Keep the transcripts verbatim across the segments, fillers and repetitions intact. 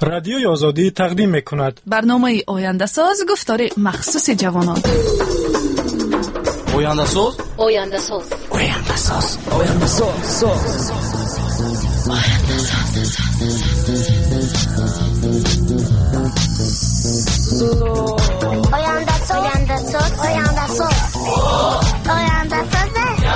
رادیوی آزادی تقدیم میکند برنامه آینده ساز گفتار مخصوص جوانان. آینده ساز آینده ساز آینده ساز آینده ساز آینده ساز آینده ساز آینده ساز آینده ساز آینده ساز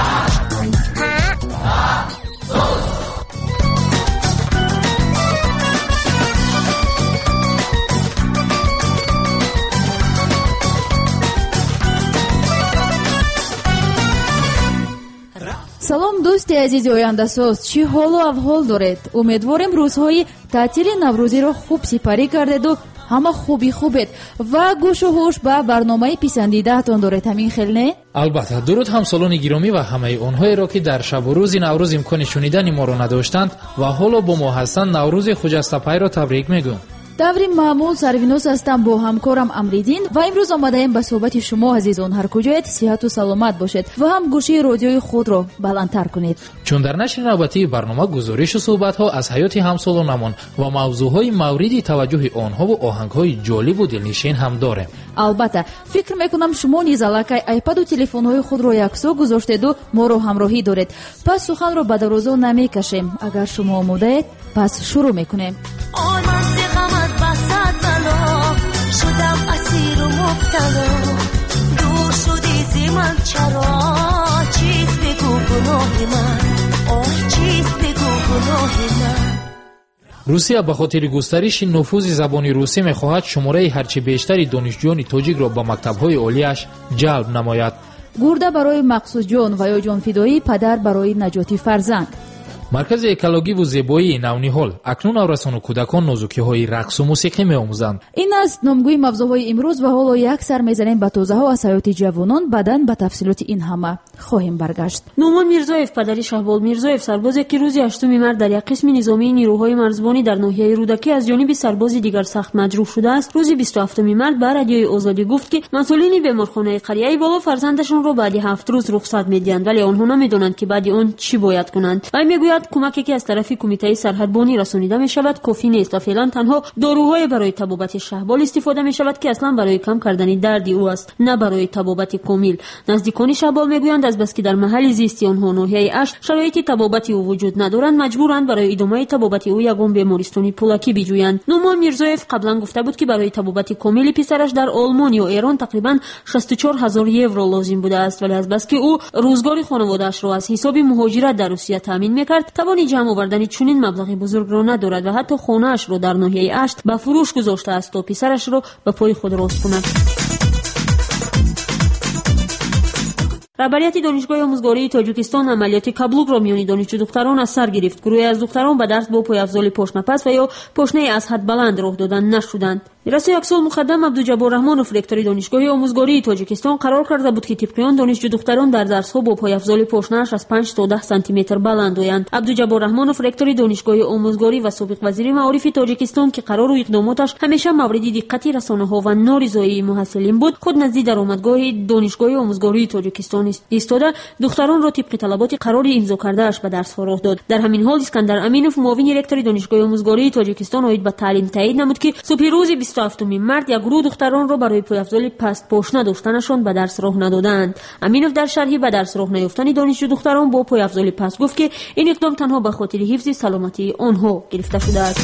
салом дӯсти азизи ояндасоз, чӣ ҳолу аҳвол доред? умедворем рӯзҳои таътили наврӯзиро хуб сипарӣ кардеду ҳама хуби хубед ва гӯшу ҳуш ба барномаи писандидаатон доред. ҳамин хел не? албатта. дуруд ҳамсолони гиромӣ ва ҳамаи онҳоеро ки дар шабу рӯзи наврӯз имкони шунидани моро надоштанд ва ҳоло бо мо ҳастанд наврӯзи хуҷастапайро табрик мегӯям. даври маъмул сарвинос ҳастам бо ҳамкорам Амриддин ва имрӯз омадаем ба суҳбати шумо азизон. ҳар куҷоед сиҳату саломат бошед ва ҳам гӯшии родиои худро баландтар кунед. чун дар нашри навбатии барнома гузоришу суҳбатҳо аз ҳаёти ҳамсолонамон ва мавзӯъҳои мавриди таваҷҷӯҳи онҳову оҳангҳои ҷолибу дилнишин ҳам дорем. албатта фикр мекунам шумо низ аллакай айпаду телефонҳои худро яксо гузоштеду моро ҳамроҳӣ доред. пас суханро ба дарозо намекашем. агар шумо омодаед пас шурӯъ мекунем. شدم اسیر و مبتلا دور شدی زی من چرا چیست بگو گناه من آه چیست بگو گناه من. русия ба хотири густариши нуфузи забони русӣ мехоҳад шумораи ҳарчи бештари донишҷӯёни тоҷикро ба мактабҳои олияш ҷалб намояд. гурда барои мақсудҷон ва ё ҷонфидоӣ, падар барои наҷоти фарзанд. маркази экологиву зебоии навниҳол акнун аврасону кӯдакон нозукиҳои рақсу мусиқӣ меомӯзанд. ин аст номгӯи мавзӯъҳои имрӯз ва ҳоло як сар мезанем ба тозаҳо аз ҳаёти ҷавонон. баъдан ба тафсилоти ин ҳама хоҳем баргашт. нумон мирзоев, падари шаҳбол мирзоев, сарбозе ки рӯзи ҳаштуми март дар як қисми низомии нирӯҳои марзбонӣ дар ноҳияи рӯдакӣ аз ҷониби сарбози дигар сахт маҷрӯҳ шудааст, рӯзи бисту ҳафтуми март ба радиои Озодӣ гуфт ки масъулини беморхонаи қарияи боло фарзандашонро баъди ҳафт рӯз рухсат медиҳанд, вале онҳо намедонанд ки баъди он чӣ бояд кунанд. вай мегӯяд кӯмаке ки аз тарафи кумитаи сарҳадбонӣ расонида мешавад кофӣ нест ва феълан танҳо доруҳое барои табобати шаҳбол истифода мешавад ки аслан барои кам кардани дарди ӯ аст, на барои табобати комил. наздикони шаҳбол мегӯянд азбаски дар маҳалли зисти онҳо ноҳияи ашт шароити табобати ӯ вуҷуд надоранд, маҷбуранд барои идомаи табобати ӯ ягон бемористони пулакӣ биҷӯянд. нумон мирзоев қаблан гуфта буд ки барои табобати комили писараш дар олмон ё эрон тақрибан шасту чор ҳазор евро лозим будааст, вале азбаски ӯ рӯзгори хонаводаашро аз ҳисоби муҳоҷират дар русия таъмин мекард, тавони ҷамъ овардани чунин маблағи бузургро надорад ва ҳатто хонаашро дар ноҳияи ашт ба фурӯш гузоштааст то писарашро ба пои худ рост кунад. раҳбарияти донишгоҳи омӯзгории тоҷикистон амалиёти каблукро миёни донишҷӯ духтарон аз сар гирифт. гурӯҳе аз духтарон ба дарс бо пойафзоли пошнапас ва ё пошнаи аз ҳад баланд роҳ додан нашуданд. раси як сол муқаддам абдуҷаббор раҳмонов, ректори донишгоҳи омӯзгории тоҷикистон, қарор карда буд ки тибқи он донишҷӯ духтарон дар дарсҳо бо пойафзоли пошнааш аз панҷ то даҳ сантиметр баланд оянд. абдуҷаббор раҳмонов, ректори донишгоҳи омӯзгорӣ ва собиқ вазири маорифи тоҷикистон, ки қарору иқдомоташ ҳамеша мавриди диққати расонаҳо ва норизоии муҳассилин буд, худ назди даромадгоҳи донишгоҳи омӯзгории тоҷикистон истода духтаронро тибқи талаботи қарори имзо кардааш ба дарсҳо роҳ дод. дар ҳамин ҳол искандар аминов, муовини ректори донишгоҳи омӯзгории тоҷикистон оид ба таълим таъид намуд ки субҳи рӯзи бисту ҳафтуми март як гурӯҳ духтаронро барои пойафзоли пастпошна доштанашон ба дарс роҳ надоданд. аминов дар шарҳи ба дарс роҳ наёфтани донишҷӯ духтарон бо пойафзоли паст гуфт ки ин иқдом танҳо ба хотири ҳифзи саломатии онҳо гирифта шудааст.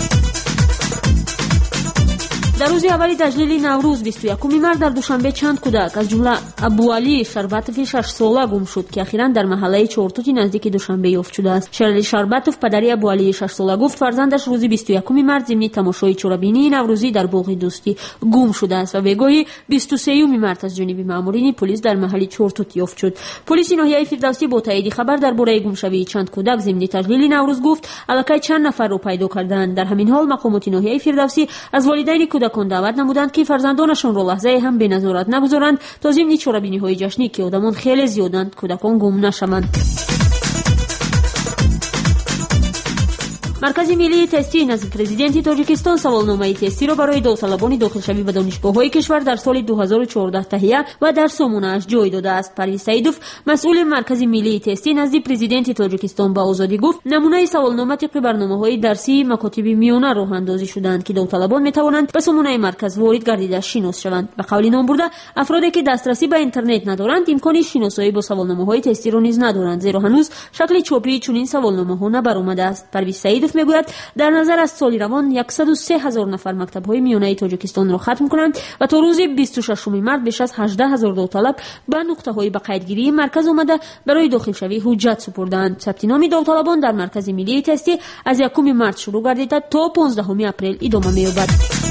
дар рӯзи аввали таҷлили наврӯз бисту якуми март дар душанбе чанд кӯдак аз ҷумла абуалӣ шарбатови шашсола гум шуд ки ахиран дар маҳаллаи чортути наздики душанбе ёфт шудааст. шерали шарбатов, падари абуалии шашсола, гуфт фарзандаш рӯзи бисту якуми март зимни тамошои чорабинии наврӯзӣ дар боғи дӯстӣ гум шудааст ва бегоҳи бисту сеюми март аз ҷониби маъмурини полис дар маҳалли чортут ёфт шуд. полиси ноҳияи Фирдавсӣ бо таъиди хабар дар бораи гумшавии чанд кӯдак зимни таҷлили наврӯз гуфт аллакай чанд нафарро пайдо кардаанд. дар ҳамин ҳол мақомоти ноҳияи Фирдавсӣ аз волидайни кӯдакон даъват намуданд ки фарзандонашонро лаҳзае ҳам беназорат нагузоранд то зимни чорабиниҳои ҷашнӣ ки одамон хеле зиёданд кӯдакон гум нашаванд. маркази миллии тестии назди президенти тоҷикистон саволномаи тестиро барои довталабони дохилшавӣ ба донишгоҳҳои кишвар дар соли ду ҳазору чордаҳ таҳия ва дар сомонааш ҷой додааст. Парвиз Саидов, масъули маркази миллии тестӣ назди президенти тоҷикистон ба озодӣ гуфт, намунаи саволнома тибқи барномаҳои дарсии макотиби миёна роҳандозӣ шуданд, ки довталабон метавонанд ба сомонаи марказ ворид гардида шинос шаванд. ба қавли номбурда, афроде ки дастрасӣ ба интернет надоранд, имкони шиносоӣ бо саволномаҳои тестиро низ надоранд, зеро ҳанӯз шакли чопии чунин саволномаҳо набаромадааст. Парвиз Саидов мегӯяд, дар назар аз соли равон яксаду се ҳазор нафар мактабҳои миёнаи тоҷикистонро хатм кунанд ва то рӯзи бисту шашуми март беш аз ҳаждаҳ ҳазор довталаб ба нуқтаҳои ба қайдгирии марказ омада барои дохилшавӣ ҳуҷҷат супурданд. сабтиноми довталабон дар маркази миллии тестӣ аз якуми март шурӯъ гардида то понздаҳуми апрел идома меёбад.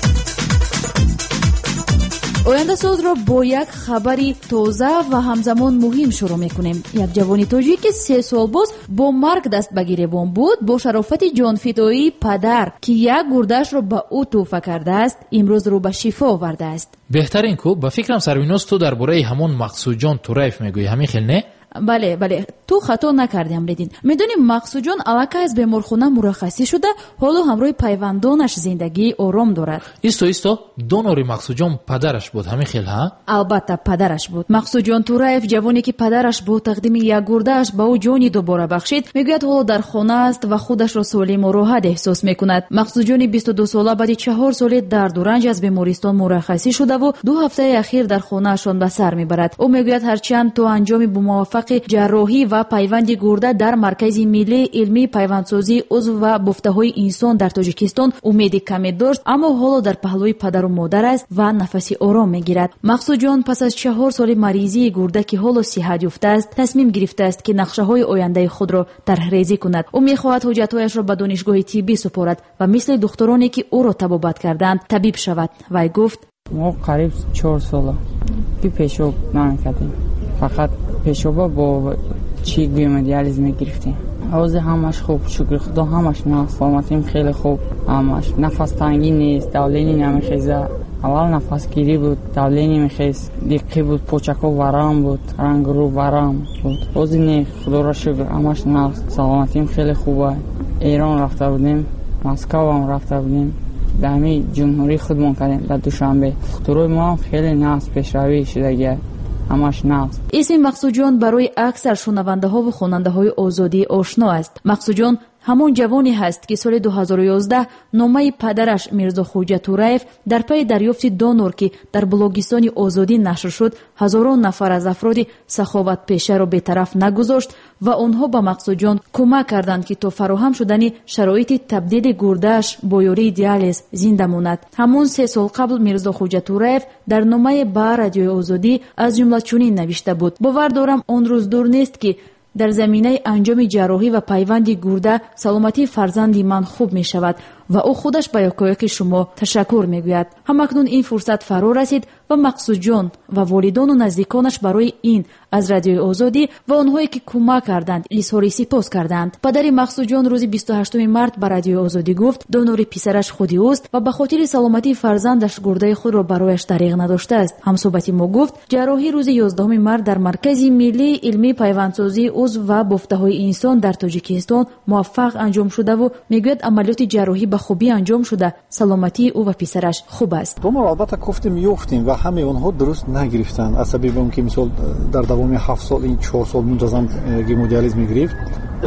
ояндасозро бо як хабари тоза ва ҳамзамон муҳим шурӯъ мекунем. Як ҷавони тоҷик ки се сол боз бо марг даст ба гиребон буд, бо шарофати ҷонфидоии падар ки як гурдаашро ба ӯ тӯҳфа кардааст, имрӯз рӯ ба шифо овардааст. беҳтарин ку ба фикрам Сарвинос ту дар бораи ҳамон Мақсудҷон Тураев мегӯӣ, ҳамин хел не? бале бале ту хато накардӣ Амриддин. Медонӣ Мақсудҷон аллакай аз беморхона мураххасӣ шуда, ҳоло ҳамроҳи пайвандонаш зиндагии ором дорад. исто исто донори Мақсудҷон падараш буд, ҳамин хел ҳа? албатта падараш буд. Мақсудҷон Тураев, ҷавоне ки падараш бо тақдими як гурдааш ба ӯ ҷони дубора бахшид, мегӯяд ҳоло дар хона аст ва худашро солиму роҳат эҳсос мекунад. Мақсудҷони бисту ду сола баъди чаҳор соли дарду ранҷ аз бемористон мураххасӣ шудаву ду ҳафтаи ахир дар хонаашон ба сар мебарад. ӯ мегӯяд ҳарчанд то анҷоми бомуваффақи ҷарроҳӣ ва пайванди гурда дар маркази миллии илмии пайвандсозии узв ва буфтаҳои инсон дар Тоҷикистон умеди каме дошт, аммо ҳоло дар паҳлӯи падару модар аст ва нафаси ором мегирад. Мақсудҷон пас аз чаҳор соли маризии гурда ки ҳоло сиҳат ёфтааст, тасмим гирифтааст ки нақшаҳои ояндаи худро тарҳрезӣ кунад. ӯ мехоҳад ҳуҷҷатҳояшро ба донишгоҳи тиббӣ супорад ва мисли духтуроне ки ӯро табобат карданд, табиб шавад. Вай гуфт: мо қариб чор сола ки пешоб намекардем, фақат пешоба бо чӣ гемодиализ мегирифтем. ҳозир ҳамаш хуб, шукри худо, ҳамаш саломатим хеле хуб, ҳамаш нафастангӣ нест, давлени намехеза. аввал нафасгирӣ буд, давлени мехез, диққӣ буд, почаҳо варам буд, рангрӯ варам буд. ҳозир не, худоро шукр, ҳамаш нафс, саломатим хеле хуба. Эрон рафта будем, Москвам рафта будем, ба ҳамин ҷумҳурии худмон кардем дар Душанбе. духтурои мо ҳам хеле нафс пешравӣ шудагиаст. ҳамаш нафс. исми Мақсудҷон барои аксар шунавандаҳо ва хонандаҳои озодӣ ошно аст. Мақсудҷон ҳамон ҷавоне ҳаст ки соли ду ҳазору ёздаҳ номаи падараш Мирзо Хуҷа Тураев дар пайи дарёфти донор ки дар блогистони озодӣ нашр шуд, ҳазорон нафар аз афроди саховатпешаро бетараф нагузошт ва онҳо ба Мақсудҷон кӯмак карданд ки то фароҳам шудани шароити табдили гурдааш бо ёрии диализ зинда монад. ҳамон се сол қабл Мирзо Хуҷа Тураев дар номаи ба радиои озодӣ аз ҷумла чунин навишта буд: бовар дорам он рӯз дур нест ки дар заминаи анҷоми ҷарроҳӣ ва пайванди гурда саломатии фарзанди ман хуб мешавад ва ӯ худаш ба ёкоёки шумо ташаккур мегӯяд. ҳамакнун ин фурсат фаро расид ва Мақсудҷон ва волидону наздиконаш барои ин аз радиои озодӣ ва онҳое ки кӯмак карданд изҳори сипос карданд. падари Мақсудҷон рӯзи бисту ҳаштуми март ба радиои озодӣ гуфт донори писараш худи ӯст ва ба хотири саломатии фарзандаш гурдаи худро барояш дариғ надоштааст. ҳамсоҳбати мо гуфт ҷарроҳӣ рӯзи ёздаҳуми март дар маркази миллии илмии пайвандсозии узв ва буфтаҳои инсон дар Тоҷикистон муваффақ анҷом шудаву мегӯяд амалиёти ҷарроҳӣ ба хубӣ анҷом шуда, саломатии ӯ ва писараш хуб аст. донор албатта гуфтем ёфтем ва ҳаме онҳо дуруст нагирифтанд. аз сабаби он ки мисол дар давоми ҳафт сол ин чор сол мунтазам гемодиализ мегирифт,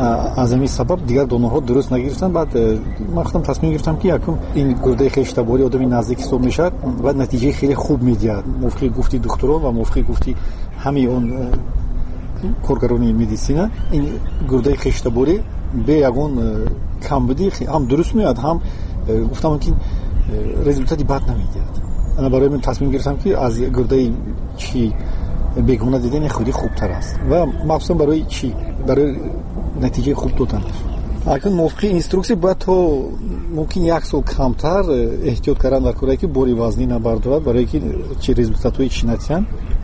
аз ҳамин сабаб дигар донорҳо дуруст нагирифтанд. баъд ман худам тасмим гирифтам ки якум ин гурдаи хештабори одами наздик ҳисоб мешавад ва натиҷаи хеле хуб медиҳад. мувофиқи гуфти духтурон ва мувофиқи гуфти ҳами он коргарони медисина, ин гурдаи хештаборӣ бе ягон камбудӣ ҳам дуруст меояд, ҳам гуфтам ки результати бад намедиҳад. ана барои ман тасмим гирифтам ки аз гурдаи чӣ бегона дидани худи хубтар аст ва махсусан барои чӣ барои натиҷаи хуб доданаш. акун мувофиқи инструксия бояд то мумкин як сол камтар эҳтиёт кардан дар корае ки бори вазнӣ набардорад, барое ки чӣ результатҳои чӣ натиҷан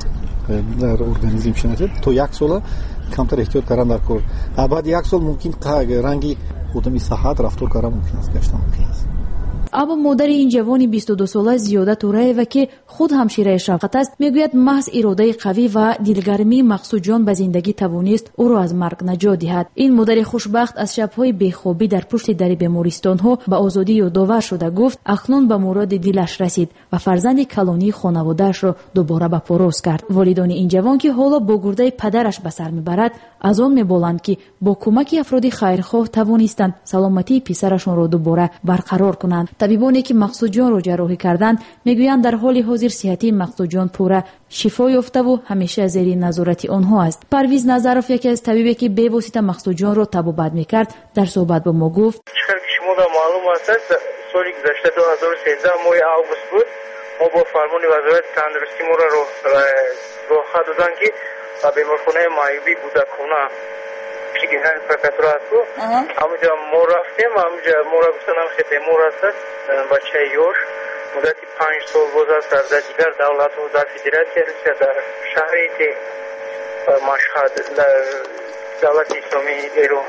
дар организм чӣ натиҷа, то як сола камтар эҳтиёт кардан дар кор. баъди як сол мумкин ранги одами саҳат рафтор кардан мумкин аст, гашта мумкин аст. аммо модари ин ҷавони бисту ду сола Зиёда Тураева ки худ ҳамшираи шавқат аст, мегӯяд маҳз иродаи қавӣ ва дилгармии мақсудҷон ба зиндагӣ тавонист ӯро аз марг наҷот диҳад. ин модари хушбахт аз шабҳои бехобӣ дар пушти дари бемористонҳо ба озодӣ ёдовар шуда гуфт акнун ба муроди дилаш расид ва фарзанди калонии хонаводаашро дубора ба пороз кард. волидони ин ҷавон ки ҳоло бо гурдаи падараш ба сар мебарад, аз он меболанд ки бо кӯмаки афроди хайрхоҳ тавонистанд саломатии писарашонро дубора барқарор кунанд. табибоне ки мақсудҷонро ҷарроҳӣ карданд мегӯянд дар ҳоли ҳозир сиҳати мақсудҷон пурра шифо ёфтаву ҳамеша зери назорати онҳо аст. парвиз назаров, яке аз табибе ки бевосита мақсудҷонро табобат мекард, дар суҳбат ба мо гуфт: шумода маълум аст, соли гузашта ду ҳазору сенздаҳ моҳи август буд, мо бо фармони вазорати тандурустӣ моро роҳа доданд ки ба беморхонаи маъюбӣ кӯдакона пишгирани прокуратура асту ҳамуҷа мо рафтем. ҳамуҷа мора гуфтанд ҳамхе бемор аст, бачаи ёш муддати панҷ сол боз аст дар дигар давлатҳо, дар федератсия Русия, дар шаҳри Машҳад, дар давлати исломии Эрон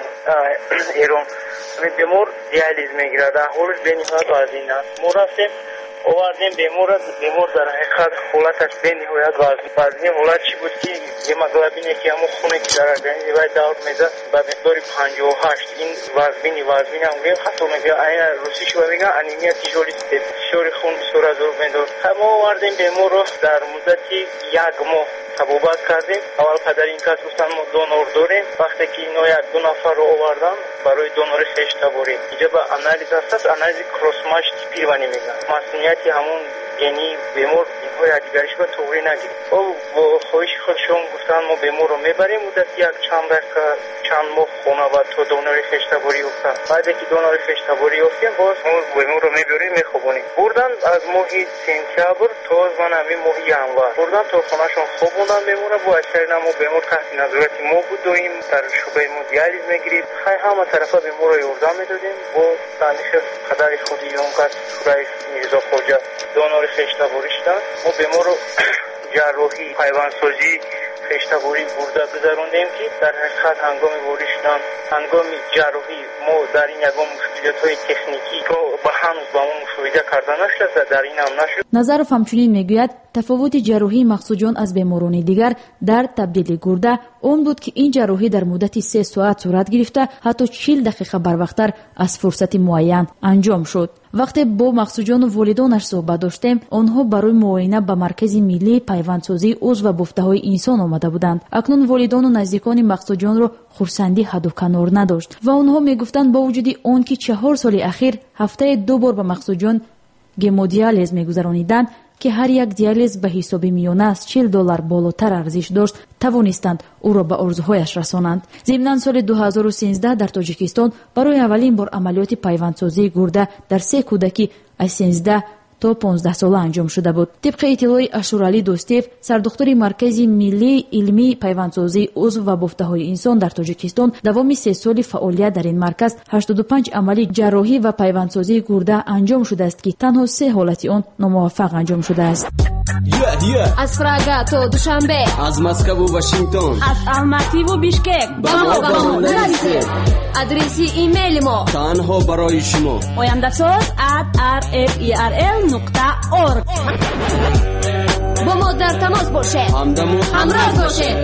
Эрон бемор диализ мегирад. аҳволаш бениҳоят вазин аст. мо рафтем овардем бемора. бемор дар ҳақиқат ҳолаташ бениҳоят вазин. вазни ҳолат чӣ буд ки гемоглобине ки ҳамон хуне ки дар организми вай давр мезад ба миқдори панҷоҳу ҳашт. ин вазбини вазбинам гӯем хато мегӯяд айна русишва мегӯяд анемия тижоли ситед, фишори хун бисёр азор медод. мо овардем беморро дар муддати як моҳ табобат кардем. аввал падари ин кас гуфтанд мо донор дорем. вақте ки ино як ду нафарро овардам барои донори хештаборӣ, инҷа ба анализ ҳастаст, анализи кроссмач типирование мегӯянд. масъулияти ҳамон гени бемор инҳо якдигаришро тоғри нагирад. бо хоҳиши худшон гуфтанд мо беморро мебарем муддати як чанд дақиқа чанд моҳ хона ва то донори хештаборӣ ёфтад. баъде ки донори хештаборӣ ёфтем, боз мо беморро мебарем мехобонем. бурданд аз моҳи сентябр то манами моҳи январ бурданд то хонашон хоб мондан бемора. бо аксари намо бемор таҳти назорати мо буд. доим дар шӯъбаи мо диализ мегирид. хай ҳама тарафа беморро ёрдам медодем. бо тандиши қадари худи он кас Шураев Мирзохоҷа донори хештаборӣ шуданд. мо беморро ҷарроҳӣ пайвандсозӣ хештаборӣ бурда гузарондем ки дар ҳақиқат ҳангоми ворид шудан, ҳангоми ҷарроҳӣ мо дар ин ягон мушкилотҳои техникӣ то ба ҳанӯз ба мо мушоҳида карда нашуда, дар инам нашуд. назаров ҳамчунин мегӯяд тафовути ҷарроҳии мақсудҷон аз беморони дигар дар табдили гурда он буд ки ин ҷарроҳӣ дар муддати се соат сурат гирифта ҳатто чил дақиқа барвақттар аз фурсати муайян анҷом шуд. вақте бо мақсудҷону волидонаш суҳбат доштем, онҳо барои муоина ба маркази миллии пайвандсозии узв ва буфтаҳои инсон омада буданд. акнун волидону наздикони мақсудҷонро хурсандӣ ҳадду канор надошт ва онҳо мегуфтанд бо вуҷуди он ки чаҳор соли ахир ҳафтае ду бор ба мақсудҷон гемодиализ мегузарониданд ки ҳар як диализ ба ҳисоби миёна аз чил доллар болотар арзиш дошт, тавонистанд ӯро ба орзуҳояш расонанд. зимнан соли ду ҳазору сенздаҳ дар тоҷикистон барои аввалин бор амалиёти пайвандсозии гурда дар се кӯдакӣ аз сенздаҳ то понздаҳ сола анҷом шуда буд. тибқи иттилои Ашуралӣ Достиев, сардухтури маркази миллии илмии пайвандсозии узв ва буфтаҳои инсон дар Тоҷикистон, давоми се соли фаъолият дар ин марказ ҳаштоду панҷ амалии ҷарроҳӣ ва пайвандсозии гурда анҷом шудааст ки танҳо се ҳолати он номуваффақ анҷом шудааст. Yeah, yeah. از Прага то Душанбе, از مسکو و واشنگتن، از الماتی و بیشکک با ما با ما نرسید. آدرسی ایمیل ما تنها برای شما oyandasоz at r f e r l نقطه org. با ما در تماس باشید، همدم و همراه باشید.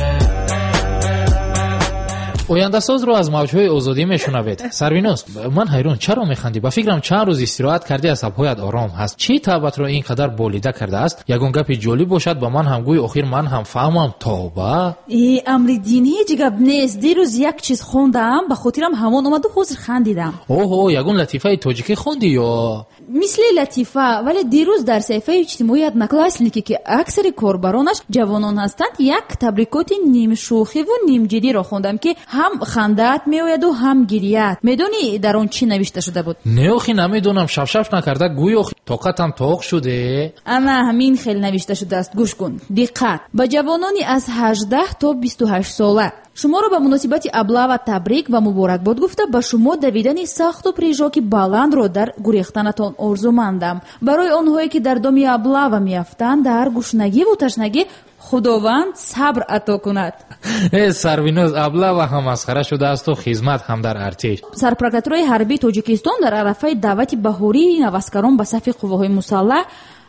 ояндасозро аз мавҷҳои озодӣ мешунавед. сарвинос, ман ҳайрон, чаро механдӣ? ба фикрам чанд рӯз истироҳат кардӣ, асабҳоят ором ҳаст. чӣ тавбатро ин қадар болида кардааст? ягон гапи ҷолиб бошад ба ман ҳам гӯй, охир ман ҳам фаҳмам. тоба и амри дин ҳеҷ гап нест. дирӯз як чиз хондаам, ба хотирам ҳамон омаду ҳозир хандидам. оҳо, ягон латифаи тоҷикӣ хондӣ ё? мисли латифа, вале дирӯз дар саҳифаи иҷтимоии одноклассники ки аксари корбаронаш ҷавонон ҳастанд, як табрикоти нимшӯхиву нимҷиддиро хондам ки ҳам хандаат меояду ҳам гирият. медонӣ дар он чӣ навишта шуда буд? не охи намедонам. шафшаф накарда гӯй охи тоқатам тоқ шуде. ана ҳамин хел навишта шудааст. гӯш кун, диққат. ба ҷавонони аз ҳаждаҳ то бисту ҳашт сола шуморо ба муносибати аблава табрик ва муборакбод гуфта ба шумо давидани сахту прижоки баландро дар гурехтанатон орзумандам. барои онҳое ки дар доми аблава меафтанд, дар гушнагиву ташнагӣ худованд сабр ато кунад. э сарвиноз, аблава ҳам масхара шудаасту хизмат ҳам дар артиш. сарпрокуратураи ҳарбии Тоҷикистон дар арафаи даъвати баҳории наваскарон ба сафи қувваҳои мусаллаҳ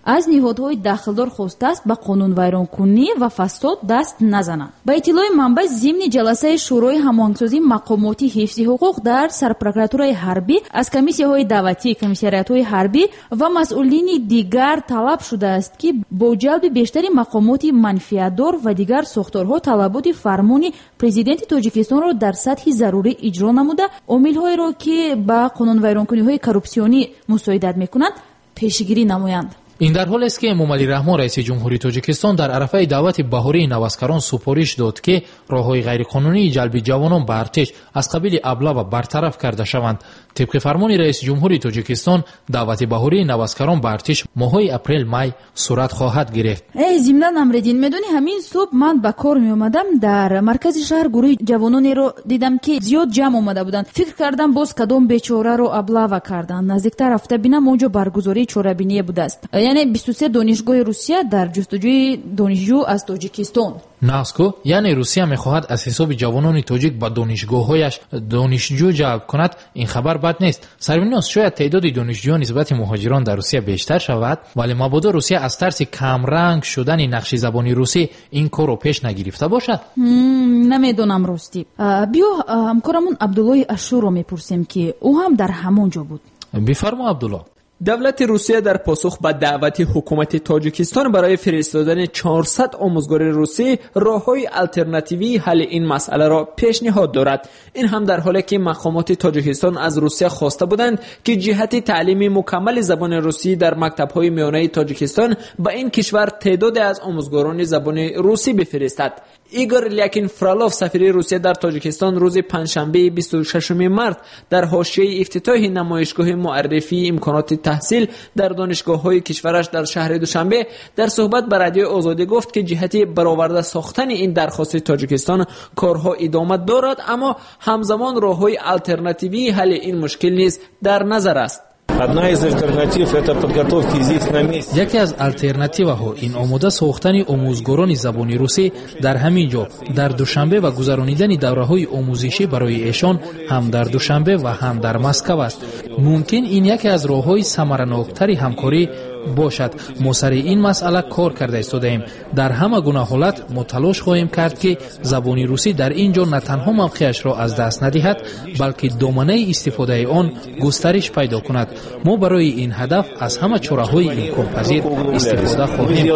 аз ниҳодҳои дахлдор хостааст ба қонунвайронкунӣ ва фасод даст назананд. ба иттилои манбаъ, зимни ҷаласаи шӯрои ҳамоҳангсозии мақомоти ҳифзи ҳуқуқ дар сарпрокуратураи ҳарбӣ аз комиссияҳои давлатӣ, комиссариатҳои ҳарбӣ ва масъулини дигар талаб шудааст ки бо ҷалби бештари мақомоти манфиатдор ва дигар сохторҳо талаботи фармони президенти тоҷикистонро дар сатҳи зарурӣ иҷро намуда, омилҳоеро ки ба қонунвайронкуниҳои коррупсионӣ мусоидат мекунанд пешгирӣ намоянд. ин дар ҳолест ки эмомалӣ раҳмон раиси ҷумҳурии тоҷикистон дар арафаи давлати баҳории навазкарон супориш дод ки роҳҳои ғайриқонунии ҷалби ҷавонон ба артиш аз қабили аблава бартараф карда шаванд. тибқи фармони раиси ҷумҳурии тоҷикистон давлати баҳории навазкарон ба артиш моҳҳои апрел-май сурат хоҳад гирифт. Эй, зимнан амредин, медони ҳамин субҳ ман ба кор меомадам, дар маркази шаҳр гурӯҳи ҷавононеро дидам ки зиёд ҷамъ омада буданд. фикр кардам боз кадом бечораро аблава карданд. наздиктар рафта бинам онҷо баргузории чорабиние будааст, яъне бисту се донишгоҳи русия дар ҷустуҷӯи донишҷӯ аз тоҷикистон. наску яъне русия мехоҳад аз ҳисоби ҷавонони тоҷик ба донишгоҳҳояш донишҷӯ ҷалб кунад. ин хабар бад нест. сарвинос, шояд теъдоди донишҷӯён нисбати муҳоҷирон дар русия бештар шавад, вале мабодо русия аз тарси камранг шудани нақши забони русӣ ин корро пеш нагирифта бошад. намедонам ростӣ. биё ҳамкорамон абдуллои ашурро мепурсем ки ӯ ҳам дар ҳамон ҷо буд. бифармо абдулло. давлати русия дар посух ба даъвати ҳукумати тоҷикистон барои фиристодани чорсад омӯзгори русӣ роҳҳои алтернативии ҳалли ин масъаларо пешниҳод дорад. ин ҳам дар ҳоле ки мақомоти тоҷикистон аз русия хоста буданд ки ҷиҳати таълими мукаммали забони русӣ дар мактабҳои миёнаи тоҷикистон ба ин кишвар теъдоде аз омӯзгорони забони русӣ бифиристад. игор Ильякин Фролов, сафири русия дар тоҷикистон, рӯзи панҷшанбеи бисту шашуми март дар ҳошияи ифтитоҳи намоишгоҳи муаррифии имконоти таҳсил дар донишгоҳҳои кишвараш дар шаҳри Душанбе дар суҳбат ба радиои Озодӣ гуфт ки ҷиҳати бароварда сохтани ин дархости Тоҷикистон корҳо идома дорад, аммо ҳамзамон роҳҳои алтернативии ҳалли ин мушкил низ дар назар аст. Одна из альтернатив – это подготовки здесь на месте. Яке аз алтернативаҳо ин омода сохтани омӯзгорони забони русӣ дар ҳамин ҷо дар Душанбе ва гузаронидани давраҳои омӯзишӣ барои эшон ҳам дар Душанбе ва ҳам дар Москав аст. мумкин ин яке аз роҳҳои самараноктари ҳамкорӣ бошад. мо сари ин масъала кор карда истодаем. дар ҳама гуна ҳолат мо талош хоҳем кард ки забони русӣ дар ин ҷо на танҳо мавқеашро аз даст надиҳад, балки доманаи истифодаи он густариш пайдо кунад. мо барои ин ҳадаф аз ҳама чораҳои имконпазир истифода хоҳем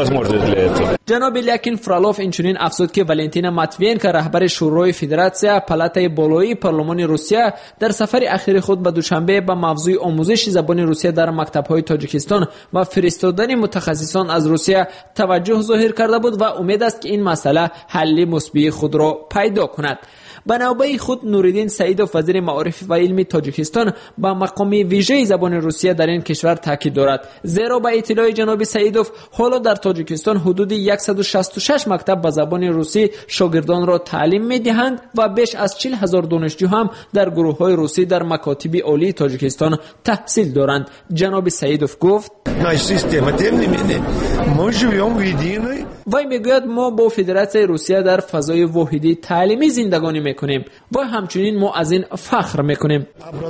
кард. ҷаноби Ильякин Фролов инчунин афзуд ки Валентина Матвиенко, раҳбари шӯрои федератсия палатаи болоии парлумони Русия, дар сафари ахири худ ба Душанбе ба мавзӯи омӯзиши забони русия дар мактабҳои Тоҷикистон ва фиристодани мутахассисон аз русия таваҷҷӯҳ зоҳир карда буд ва умед аст ки ин масъала ҳалли мусбии худро пайдо кунад. ба навбаи худ Нуриддин Саидов, вазири маориф ва илми Тоҷикистон, ба мақоми вижаи забони русия дар ин кишвар таъкид дорад. зеро ба иттилои ҷаноби Саидов, ҳоло дар Тоҷикистон ҳудуди яксаду шасту шаш мактаб ба забони русӣ шогирдонро таълим медиҳанд ва беш аз чил ҳазор донишҷӯ ҳам дар гурӯҳҳои русӣ дар макотиби олии Тоҷикистон таҳсил доранд. ҷаноби Саидов гуфт: вай мегӯяд мо бо Федератсияи Русия дар фазои воҳидӣ таълимӣ зиндагонӣ мекунем ва ҳамчунин мо аз ин фахр мекунем.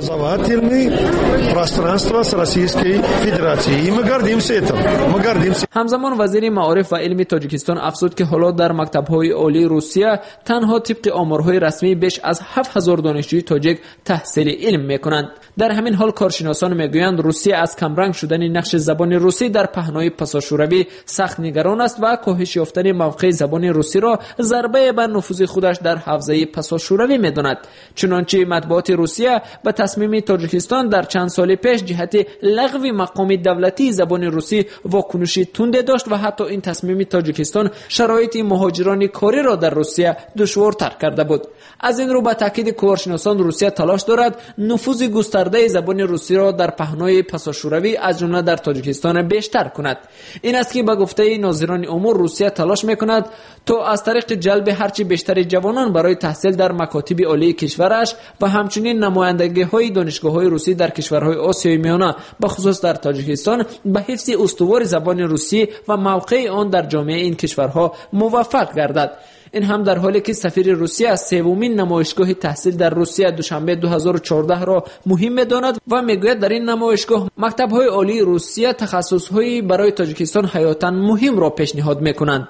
ҳамзамон вазири маориф ва илми Тоҷикистон афзуд ки ҳоло дар мактабҳои олии Русия танҳо тибқи оморҳои расмӣ беш аз ҳафт ҳазор донишҷӯи тоҷик таҳсили илм мекунанд. дар ҳамин ҳол коршиносон мегӯянд Русия аз камранг шудани нақши забони русӣ дар паҳнои пасошӯравӣ сахт нигарон аст ва коҳиш ёфтани мавқеи забони русиро зарбае ба нуфузи худаш дар ҳавзаи пасошӯравӣ медонад. чунончи матбуоти Русия ба тасмими Тоҷикистон дар чанд соли пеш ҷиҳати лағви мақоми давлатии забони русӣ вокунуши тунде дошт ва ҳатто ин тасмими Тоҷикистон шароити муҳоҷирони кориро дар Русия душвортар карда буд. аз ин рӯ ба таъкиди коршиносон Русия талош дорад нуфузи густардаи забони русиро дар паҳнои пасошӯравӣ аз ҷумла дар Тоҷикистон бештар кунад. ин аст ки ба гуфтаи нозирони умур Русия талош мекунад то аз тариқи ҷалби ҳарчи бештари ҷавонон барои таҳсил дар макотиби олии кишвараш ва ҳамчунин намояндагиҳои донишгоҳҳои русӣ дар кишварҳои Осиёи миёна ба хусус дар Тоҷикистон ба ҳифзи устувори забони русӣ ва мавқеи он дар ҷомеаи ин кишварҳо муваффақ гардад. این هم در حالی که سفیر روسیه از سومین نمایشگاه تحصیل در روسیه دوشنبه دو هزار و چهارده را مهم می‌داند و میگوید در این نمایشگاه مکتب‌های عالی روسیه تخصص‌هایی برای تاجیکستان حیاتاً مهم را پیشنهاد می‌کنند.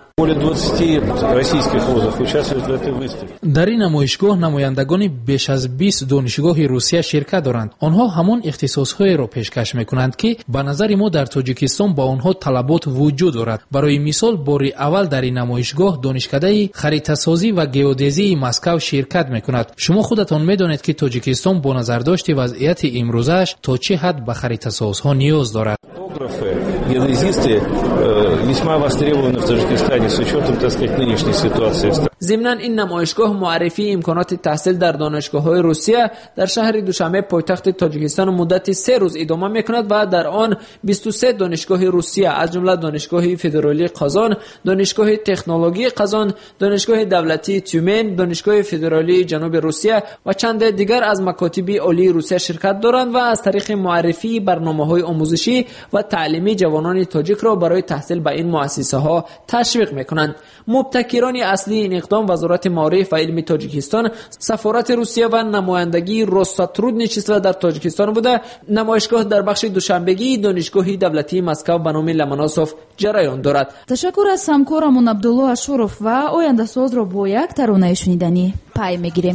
در این نمایشگاه نمایندگان بیش از بیست دانشگاه روسیه شرکت دارند. آنها همان اختصاص‌هایی را پیشکش می‌کنند که به نظر ما در تاجیکستان با آنها طلبات وجود دارد. برای مثال باری اول در این نمایشگاه دانشکده خریطه‌سازی و گئودزی مسکو شرکت می‌کند. شما خودتان می‌دانید که تاجیکستان با نظرداشت وضعیت امروزش تا چه حد به خریطه‌سازها نیاز دارد. Геодезисты весьма востребованы в Таджикистане с учетом, так сказать, нынешней ситуации. ضمن این نمایشگاه معرفی امکانات تحصیل در دانشگاه‌های روسیه در شهر دوشنبه پایتخت تاجیکستان مدت سه روز ادامه می‌کند و در آن بیست و سه دانشگاه روسیه از جمله دانشگاه فدرالی قازان، دانشگاه تکنولوژی قازان، دانشگاه دولتی تیومن، دانشگاه فدرالی جنوب روسیه و چند دیگر از مکاتب عالی روسیه شرکت دارند و از طریق معرفی برنامه‌های آموزشی و تعلیمی جوانان تاجیک را برای تحصیل به این مؤسسه‌ها تشویق می‌کنند. مبتکران اصلی این اقدام وزارت معارف و علم تاجیکستان، سفارت روسیه و نمایندگی روستاترودنیچیسو در تاجیکستان بوده. نمایشگاه در بخش دوشنبگی دانشگاه دولتی مسکو به نام لمناسوف جریان دارد. تشکر از همکارمون عبدالله اشورов و آینده ساز را با یک ترانه شنیدنی پای میگیریم.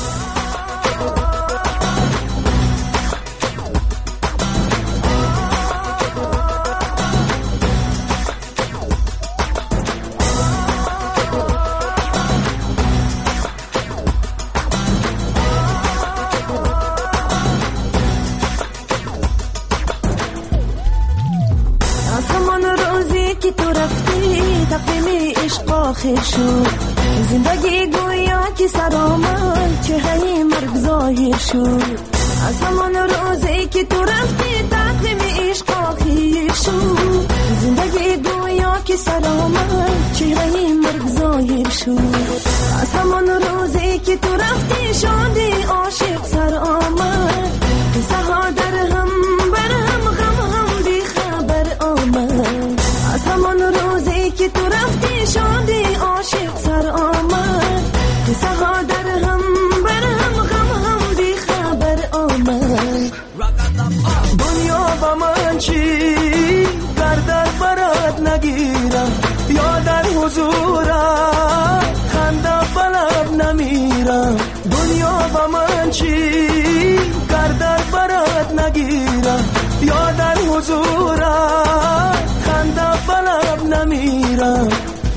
آخر شد زندگی گویا که سرآمد چهره مرگ ظاهر شد از همان روزی که تو رفتی تقویم عشق آخر شد زندگی گویا که سرآمد چهره مرگ ظاهر شد از همان روزی که تو رفتی شادی عاشق سر آمد قصه ها در هم بر هم غم هم بی خبر آمد از همان روزی که تو رفتی شادی عاشق سر آمد قصه ها در هم بر هم غم هم بی خبر آمد دنیا با من چی گردن برات نگیرم یا در حضورم خنده بلب نمیرم دنیا با من چی گردن برات نگیرم یا در حضورم خنده بلب نمیرم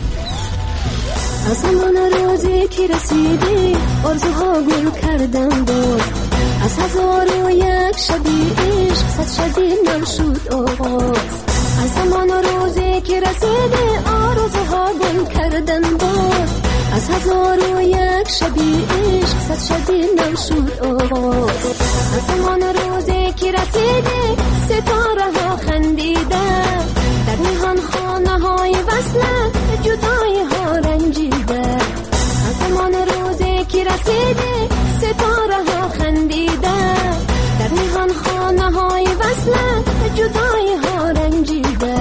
از همان روزی که رسیدی آرزوها گل کردن بود از هزار و یک شبی عشق صد شبی نم شد آغاز از همان روزی که رسیدی آرزوها گل کردن بود از هزار و یک شبی عشق صد شبی نم شد آغاز از همان روزی که رسیدی ستاره ها خندیدن در نهان خانه های وصلت جدای ها رنجیده از همان روزی که رسیده ستاره ها خندیده در نهان خانه های وصلت جدای ها رنجیده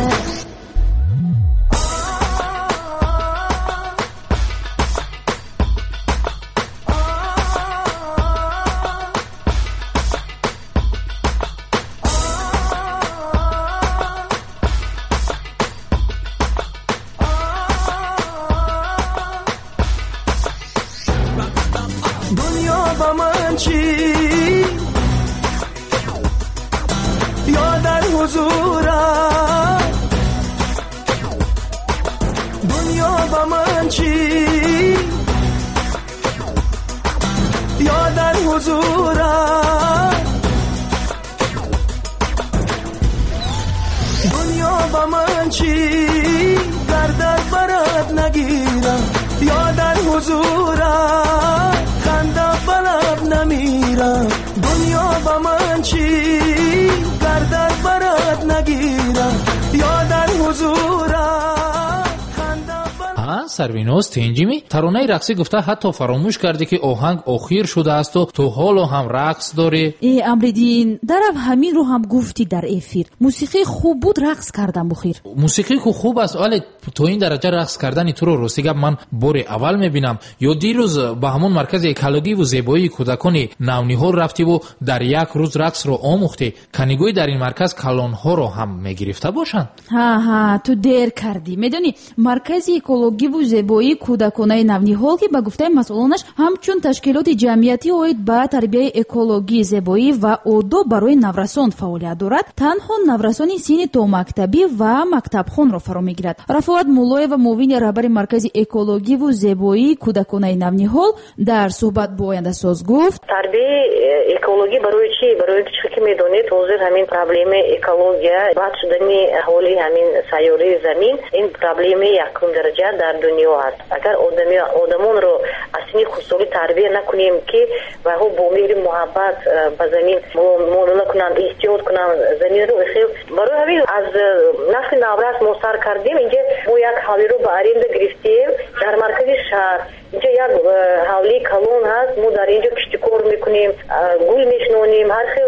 یا در حضورم دنیا با من چی یا در حضورم دنیا با من چی گردن برات نگیرم یا در حضورم خنده بلب نمیرم دنیا با من چی گردن برات نگیرم یا در حضورم از سروینوس تنجیمی ترانه رقصی گفته حتی فراموش کردی که آهنگ آخر شده است و تو حالا هم رقص داری. ای امریدین درم همین رو هم گفتی در افیر. موسیقی خوب بود رقص کردم بخیر. موسیقی که خوب است ولی تو این درجه رقص کردن تو رو راستی گپ من بار اول میبینم. یا دیروز به همون مرکز اکولوژی و زیبایی کودکان نونیحال رفتی و در یک روز رقص رو آموختی. کنیگوی در این مرکز کلان ها رو هم میگرفته باشند. ها ها تو دیر کردی. میدونی مرکز اکولوژی و زیبایی کودکان نونیحال که با گفته مسئولانش همچون تشکیلات جمعیتی اوید با تربیت اکولوژی زیبایی و آداب برای نورسان فعالیت دارد. تنها نورسانی سین تو مکتبی و مکتبخوان را فرا میگیرد. رفعت مولایeva معاون رهبر مرکز اکولوژی و زیبایی کودکان نونیحال در صحبت با آینده‌ساز گفت تربیت اکولوژی برای چی؟ برای چی که میدونید حاضر همین پرابلم اکولوژی باد شدن حولی همین سیاره زمین این پرابلم یکم درجه در دنیا است. اگر آدمی آدمون رو اصلی خصوصی تربیت نکنیم که و هو با مهر محبت به زمین معامله کنند احتیاط کنند زمین رو خیلی برای همین از نسل نورس ما سر کردیم. اینجا ما یک حالی رو به ارینده گرفتیم در مرکز شهر. اینجا یک حولی کلون هست. ما در اینجا کشتی کار میکنیم گل میشنونیم هر خیلی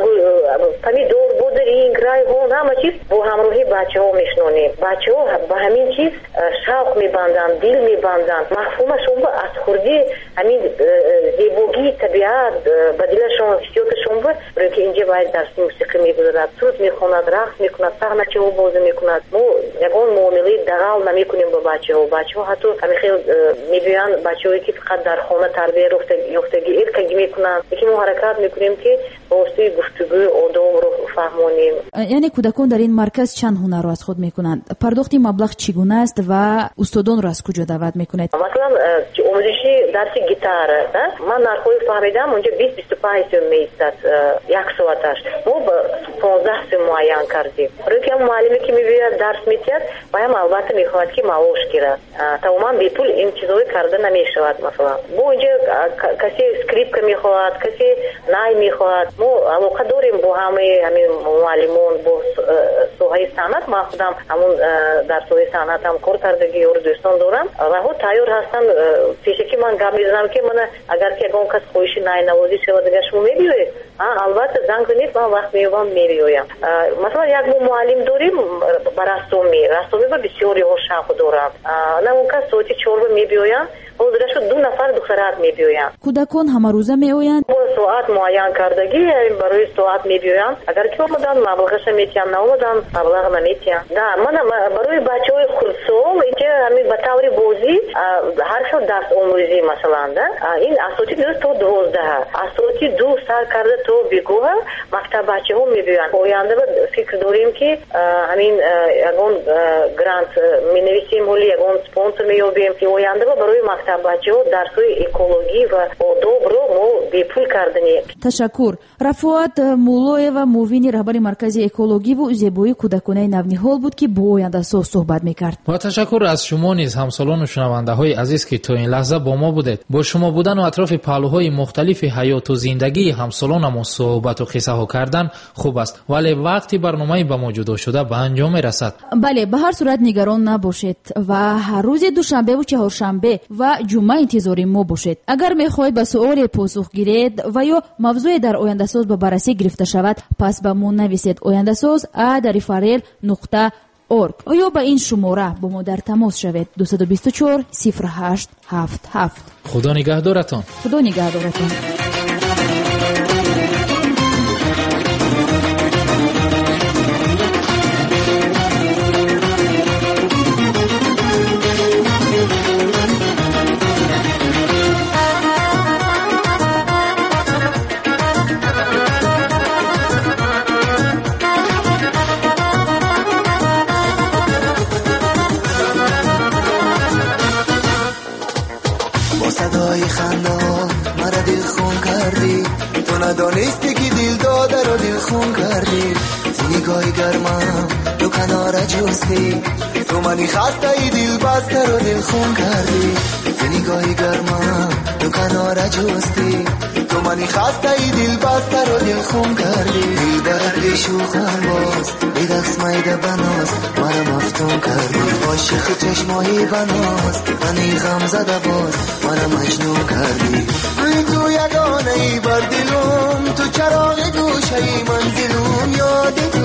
تمی دور بودر این گرای هون همه چیز با همراهی بچه ها میشنونیم. بچه ها به همین چیز شوق میبندن دل میبندن مفهومشون با از خوردی همین زیبایی طبیعت به دلشون احتیاطشون با برای که اینجا باید درس موسیقی میگذارد سوز میخوند رقص میکند سحنچه ها بازی میکند. ما یکان معامله دقل نمیکنیم با بچه ها. بچه ها حتی همین خیلی میبینن بچه هایی که فقط در خانه تربیت یافتگی ارکگی میکنند یکی ما حرکت میکنیم که واسه گفتگو آداب رو فهمونیم. یعنی کودکان در این مرکز چند هنر رو از خود میکنند؟ پرداخت مبلغ چگونه است و استادان رو از کجا دعوت میکنید؟ مثلا آموزشی درس گیتار من نرخوی فهمیدم اونجا بیست بیست و پنج سوم میستد یک ساعتش. ما پانزده سوم معین کردیم. برای که معلمی که میبیاد درس میتید باید البته میخواد که معاش گیرد. تماما بی پول این چیزایی کرده نمیشود. مثلا ما اینجا کسی اسکریپت میخواد کسی نای میخواد. ما علاقه داریم با همه همین معلمان با سوهای صنعت. ما خودم همون در سوهای صنعت هم کار کردگی اور دوستان دارم و ها تیار هستن. پیش که من گپ میزنم که من اگر که اون کس خویش نای نوازی شود دیگه شما میبیوید البته زنگ کنید من وقت میوام میبیویم. مثلا یک معلم داریم براسومی رسومی با بسیاری ها شاخ دارم نه اون کس صوتی چور میبیویم حضورش دو نفر دخترات میبیویم. کودکان همه روزه میآیند؟ با ساعت معین کردگی برای ساعت میبیویم. اگر که اومدن مبلغش میتیم نه اومدن مبلغ نمیتیم. نه من برای بچه های خودسوم اینجا همین به طور بازی هر شب درس آموزی مثلا این اساسی درست تو دوازده اساسی دو سال کرده تو بگوه مکتب بچه ها میبیویم. آینده فکر داریم که همین یکون گرانت می نویسیم ولی یکون سپانسر میابیم که آینده برای مکتب بچه ها درسوی اکولوژی و آداب رو ما بیپول کردنیم. تشکر. رفعت مولایeva معاون رهبر مرکز اکولوژی و زیبایی کودکان نونیحال بود که با آینده‌ساز صحبت میکرد. با تشکر از شما نیز همسالان و شنونده های عزیز که تا این لحظه با ما بودید. با شما بودن و اطراف پهلوهای مختلف حیات و زندگی همسالانم صحبت و قصه ها کردن خوب است ولی وقتی برنامه به ما جدا شده به انجام رسد. بله به هر صورت نگران نباشید و هر روز دوشنبه و چهارشنبه و جمعه انتظاری ما باشید. اگر میخواهید به سوال پاسخ گیرید و یا موضوع در آینده‌ساز به بررسی گرفته شود پس به ما نویسید آینده‌ساز ات ریفرل نقطه اورگ یا به این شماره با ما در تماس شوید دو دو چهار صفر هشت هفت هفت. خدا نگهدارتان. خدا نگهدارتان. صدای خنده مرا دل خون کردی تو ندانستی که دل داده رو دل خون کردی نگاهی گرمم تو کنار جستی تو منی خسته ای دل بسته رو دل خون کردی نگاهی گرمم تو کنار جستی تو منی خسته ای دل بسته رو دل خون کردی دل برد بشوخم باز بدست میده بناز مرا مفتون کردی عاشق چشمایی بناز منی غم زده باز منم مجنون کردی ای تو یگانه ای بر دلم تو چراغ گوشه منزلم یادت